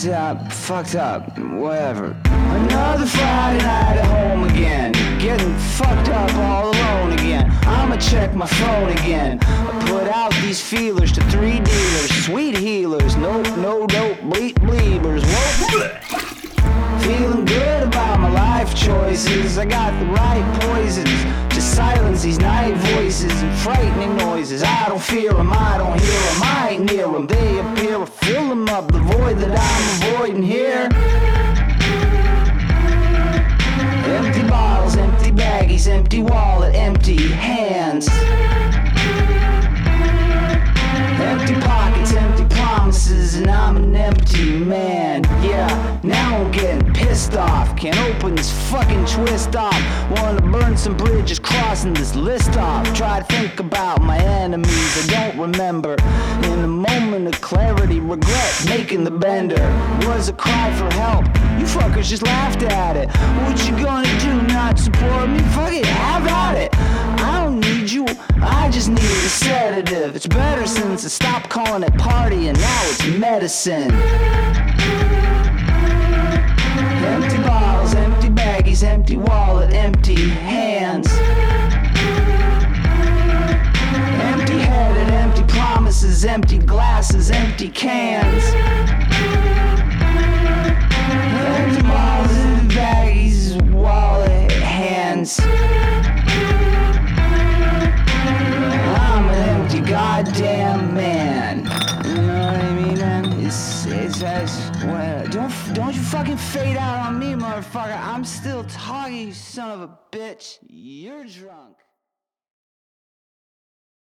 fucked up, whatever. Another Friday night at home again, getting fucked up all alone again. I'ma check my phone again. I put out these feelers to 3 dealers, sweet healers, no dope, bleepers, whoa. Feeling good about my life choices. I got the right poisons to silence these night voices and frightening noises. I don't fear them, I don't hear them, I ain't near them. They appear, fill them up, the void that I'm avoiding here. Empty bottles, empty baggies, empty wallet, empty hands. Empty pockets, empty promises, and I'm an empty man. Yeah, now I'm getting pissed off. Can't open this fucking twist off. Wanna burn some bridges, crossing this list off. Try to think about my enemies, I don't remember. In a moment of clarity, regret making the bender. Was a cry for help, you fuckers just laughed at it. What you gonna do, not support me? Fuck it, have at it. I don't need you, I just need a sedative. It's better since I stopped calling it party and now it's medicine. Empty bottles, empty baggies, empty wallet, empty hands. Empty headed, empty promises, empty glasses, empty cans. Empty bottles, empty baggies, wallet, hands. I'm an empty goddamn man. You know what I mean, man? Don't you fucking fade out on me, motherfucker. I'm still talking, you son of a bitch. You're drunk.